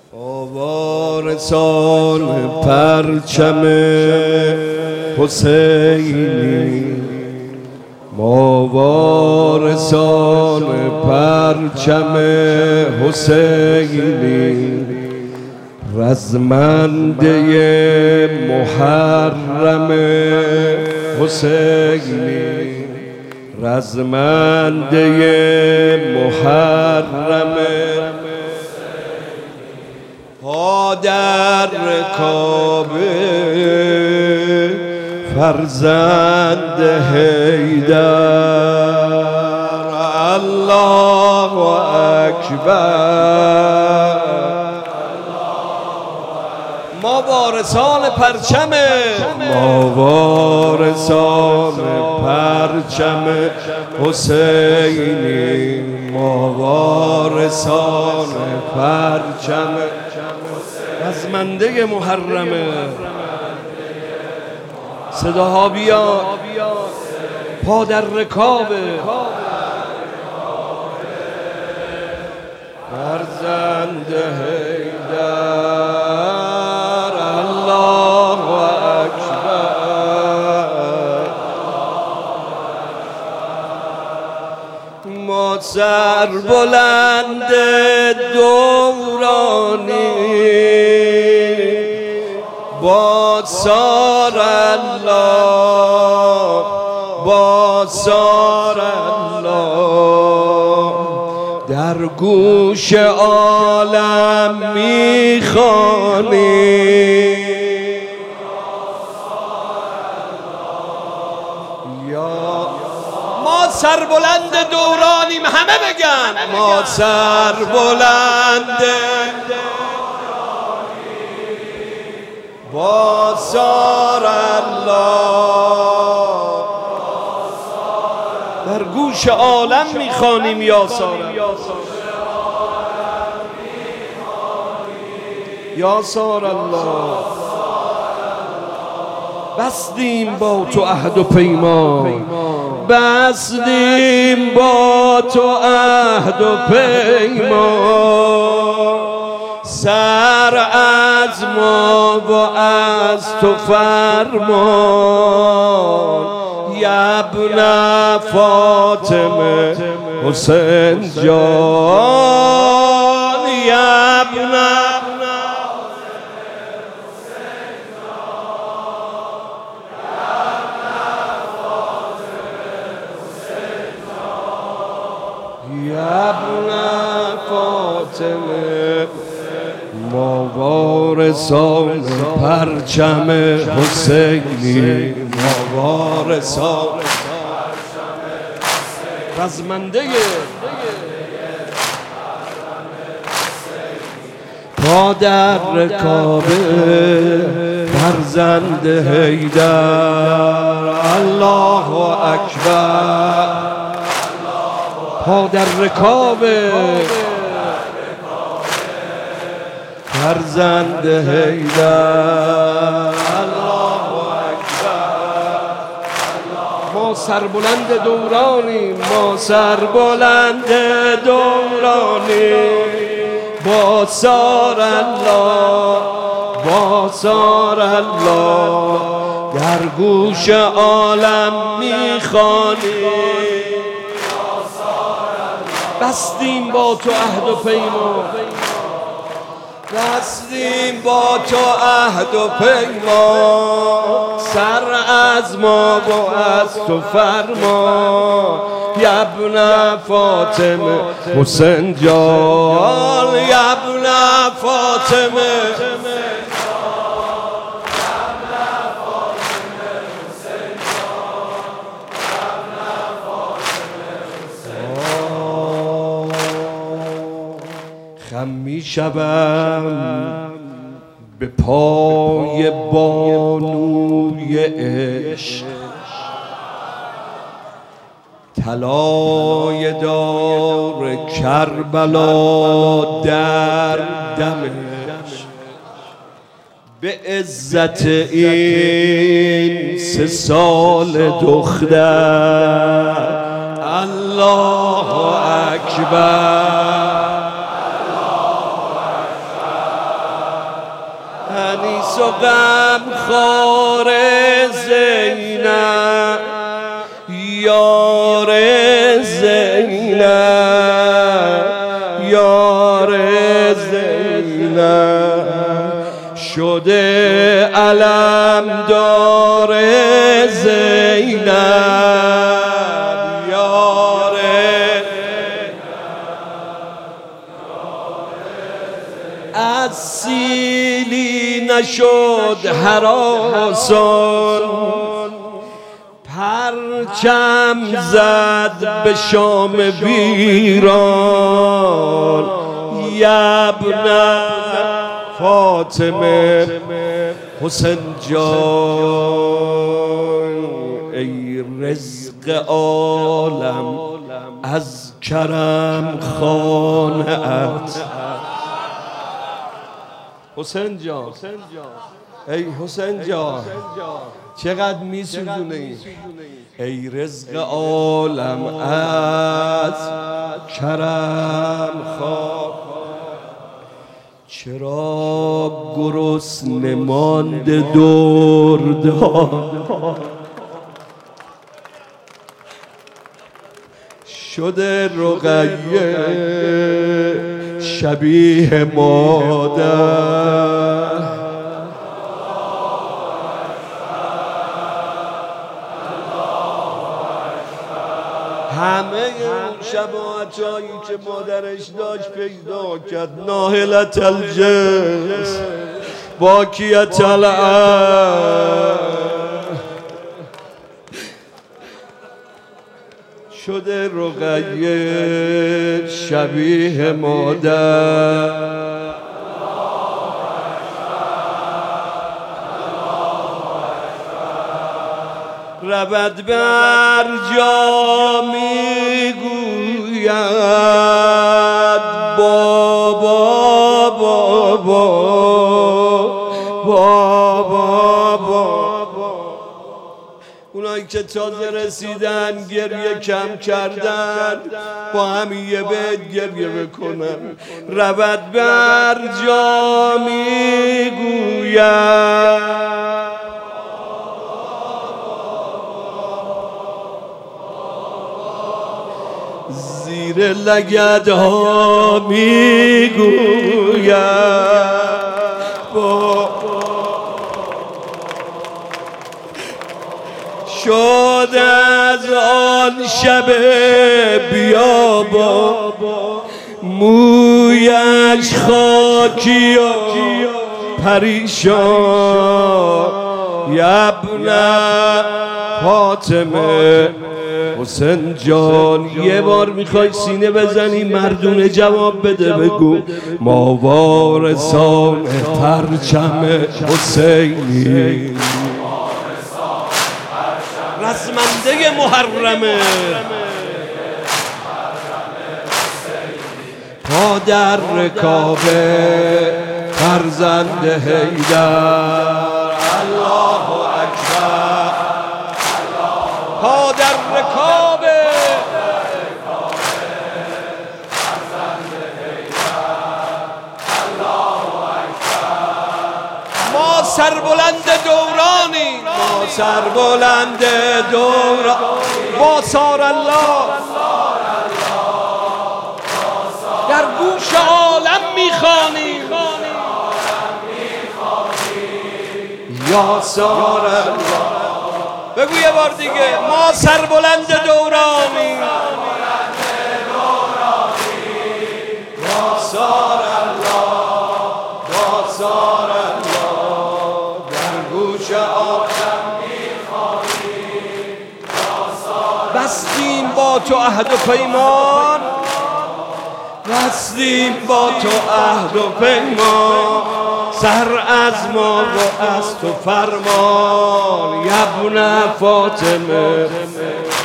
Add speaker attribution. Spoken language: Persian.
Speaker 1: وارثان پرچم حسینی، ما وارثان پرچم حسینی، رزمنده محرم حسینی، رزمنده محرم ها در کعبه فرزند حیدر. الله اکبر. ما وارثان پرچم، ما وارثان پرچم حسینی، ما وارثان پرچم رزمنده محرمه. صداها بیاد، پا در رکابه فرزند حیدر. الله اکبر. ما سر بلند دورانی با سار الله، با سار الله در گوش عالم میخوانی. ما سربلند دورانیم، همه بگن ما سربلند با سار الله در گوش عالم میخوانیم یا سار، یا سار الله. بستیم با تو عهد و پیمان، بستیم با تو عهد و پیمان، سر از ما و از تو فرمان. ابن فاطمه حسین جان، ابن ابن فاطمه. ما وارثان پرچم حسینی، ما وارثان رزمنده پا در رکابه فرزند حیدر. الله اکبر. پا در رکابه فرزند حیدر. الله اکبر. ما سربلند دورانیم، ما سربلند دورانیم با سار الله، با سار الله در گوش عالم میخوانیم. بستیم با تو عهد و پیمان، بستیم با تو عهد و پیمان، سر از ما و از تو فرمان. ابن فاطمه حسین جان، ابن فاطمه خم می شوم به پای بانوی عشق، طلای دار کربلا در دمش. به عزت این 3 سال دختر. الله اکبر. انیس و غم خار زینب یار زینب یار زینب شده علمدار زینب یار از سیلی نشد هراسان پرچم زد به شام ویران یبن فاطمه حسین جان ای رزق عالم از کرم خانه‌ات حسین جان ای حسین جان چقدر میسوزونی ای رزق عالم از کرم خواه چرا گرسنه مانده دردها شده رقیه شبیه مادر همه اون شباهتایی که مادرش داشت پیدا کرد ناهلت الجنس باکیت العرض شده رقیه شبیه مادر رود بر جا میگوید بابا بابا بابا بابا اونایی که تازه رسیدن گریه کم کردن با هم یه بیت گریه بکنن رود بر جا میگوید زیر لگدها میگوید شد از آن شب بیابا مویش خاکی و پریشان یبن فاطمه حسین جان یه بار میخوای سینه بزنی مردونه جواب بده بگو ما وارثان پرچم حسینی رزمنده محرمه پا در رکاب فرزند حیدر الله اکبر پا در رکاب فرزند حیدر الله اکبر ما سربلند دورانی ما سربلند دوران با سار الله در گوش عالم میخوانیم یا سار الله بگو یه بار دیگه ما سربلند دورانی یا سار الله یا سار الله در گوش عالم میخوانیم بستیم با تو عهد و پیمان بستیم با تو عهد و پیمان سر از ما و از تو فرمان یبن فاطمه